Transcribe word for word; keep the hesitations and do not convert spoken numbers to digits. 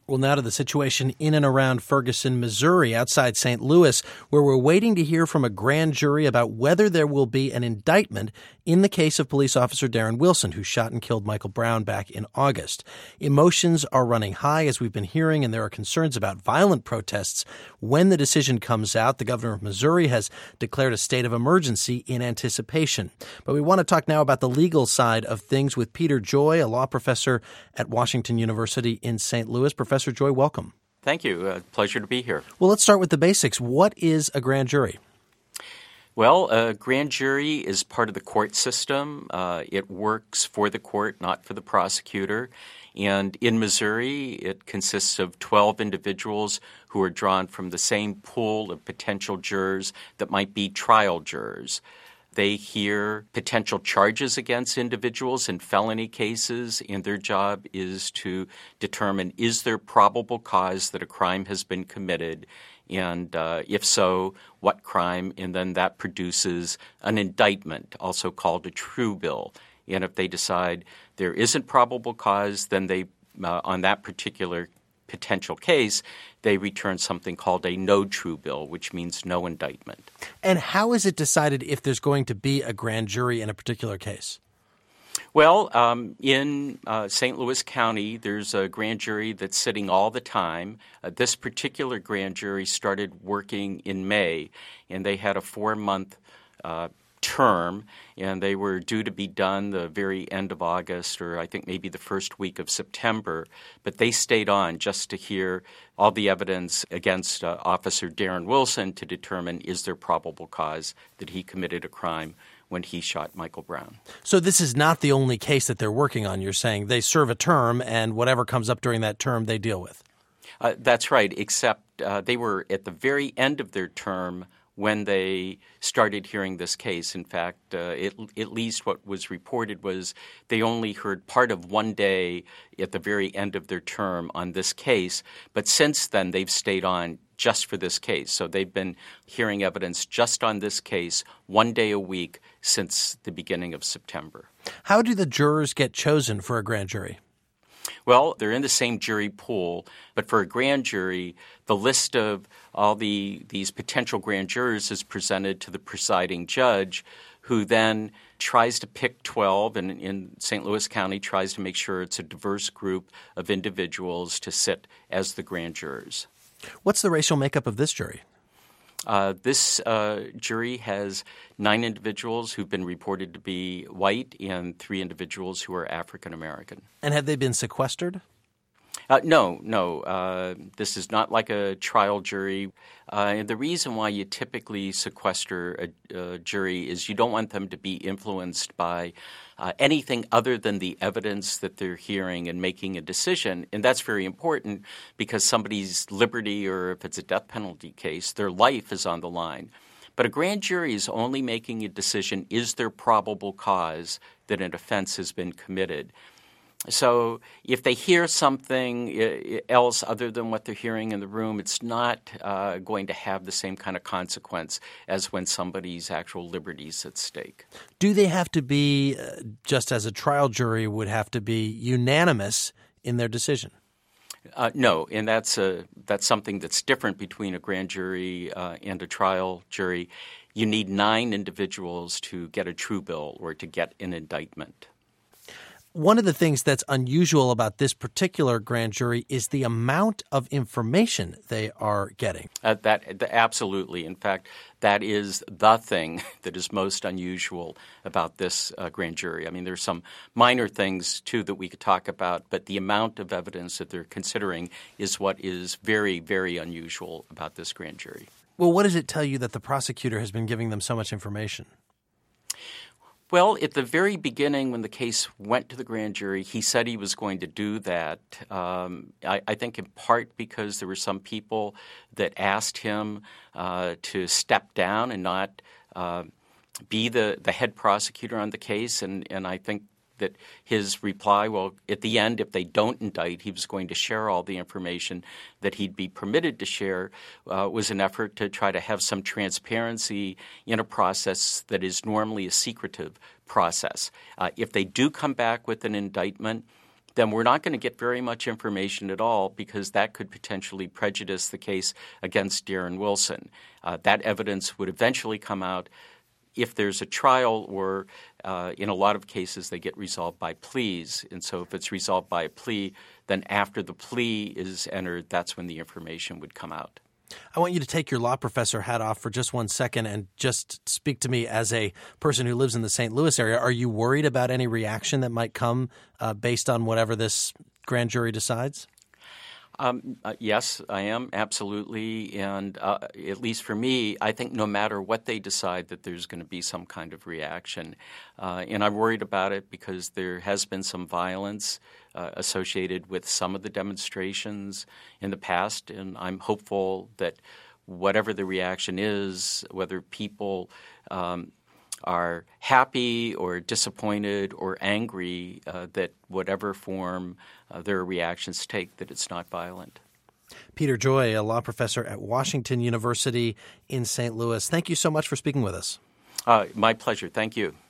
Well, now to the situation in and around Ferguson, Missouri, outside Saint Louis, where we're waiting to hear from a grand jury about whether there will be an indictment in the case of police officer Darren Wilson, who shot and killed Michael Brown back in August. Emotions are running high, as we've been hearing, and there are concerns about violent protests. When the decision comes out, the governor of Missouri has declared a state of emergency in anticipation. But we want to talk now about the legal side of things with Peter Joy, a law professor at Washington University in Saint Louis. Professor Professor Joy, welcome. Thank you. Uh, pleasure to be here. Well, let's start with the basics. What is a grand jury? Well, a grand jury is part of the court system. Uh, it works for the court, not for the prosecutor. And in Missouri, it consists of twelve individuals who are drawn from the same pool of potential jurors that might be trial jurors. They hear potential charges against individuals in felony cases, and their job is to determine, is there probable cause that a crime has been committed, and uh, if so, what crime, and then that produces an indictment, also called a true bill. And if they decide there isn't probable cause, then they, uh, on that particular potential case, they return something called a no true bill, which means no indictment. And how is it decided if there's going to be a grand jury in a particular case? Well, um, in uh, Saint Louis County, there's a grand jury that's sitting all the time. Uh, this particular grand jury started working in May, and they had a four-month uh term, and they were due to be done the very end of August, or I think maybe the first week of September. But they stayed on just to hear all the evidence against uh, Officer Darren Wilson to determine, is there probable cause that he committed a crime when he shot Michael Brown. So this is not the only case that they're working on. You're saying they serve a term, and whatever comes up during that term they deal with. Uh, that's right, except uh, they were at the very end of their term when they started hearing this case. In fact, uh, it, at least what was reported was they only heard part of one day at the very end of their term on this case. But since then, they've stayed on just for this case. So they've been hearing evidence just on this case one day a week since the beginning of September. How do the jurors get chosen for a grand jury? Well, they're in the same jury pool, but for a grand jury, the list of all the these potential grand jurors is presented to the presiding judge, who then tries to pick twelve, and in Saint Louis County tries to make sure it's a diverse group of individuals to sit as the grand jurors. What's the racial makeup of this jury? Uh, this uh, jury has nine individuals who've been reported to be white and three individuals who are African American. And have they been sequestered? Uh, no, no. Uh, this is not like a trial jury. Uh, and the reason why you typically sequester a, a jury is you don't want them to be influenced by uh, anything other than the evidence that they're hearing and making a decision. And that's very important because somebody's liberty, or if it's a death penalty case, their life is on the line. But a grand jury is only making a decision, is there probable cause that an offense has been committed? So if they hear something else other than what they're hearing in the room, it's not uh, going to have the same kind of consequence as when somebody's actual liberty is at stake. Do they have to be, uh, just as a trial jury would have to be, unanimous in their decision? Uh, no, and that's a, that's something that's different between a grand jury uh, and a trial jury. You need nine individuals to get a true bill or to get an indictment. One of the things that's unusual about this particular grand jury is the amount of information they are getting. Uh, that, that absolutely. In fact, that is the thing that is most unusual about this uh, grand jury. I mean, there's some minor things, too, that we could talk about, but the amount of evidence that they're considering is what is very, very unusual about this grand jury. Well, what does it tell you that the prosecutor has been giving them so much information? Well, at the very beginning when the case went to the grand jury, he said he was going to do that. Um, I, I think in part because there were some people that asked him uh, to step down and not uh, be the, the head prosecutor on the case. And, and I think that his reply, well, at the end, if they don't indict, he was going to share all the information that he'd be permitted to share, uh, was an effort to try to have some transparency in a process that is normally a secretive process. Uh, if they do come back with an indictment, then we're not going to get very much information at all, because that could potentially prejudice the case against Darren Wilson. Uh, that evidence would eventually come out if there's a trial, or uh, in a lot of cases they get resolved by pleas. And so if it's resolved by a plea, then after the plea is entered, that's when the information would come out. I want you to take your law professor hat off for just one second and just speak to me as a person who lives in the Saint Louis area. Are you worried about any reaction that might come uh, based on whatever this grand jury decides? Um, uh, yes, I am, absolutely. And uh, at least for me, I think no matter what they decide, that there's going to be some kind of reaction. Uh, and I'm worried about it because there has been some violence uh, associated with some of the demonstrations in the past. And I'm hopeful that whatever the reaction is, whether people um, are happy or disappointed or angry, uh, that whatever form uh, their reactions take, that it's not violent. Peter Joy, a law professor at Washington University in Saint Louis, thank you so much for speaking with us. Uh, my pleasure. Thank you.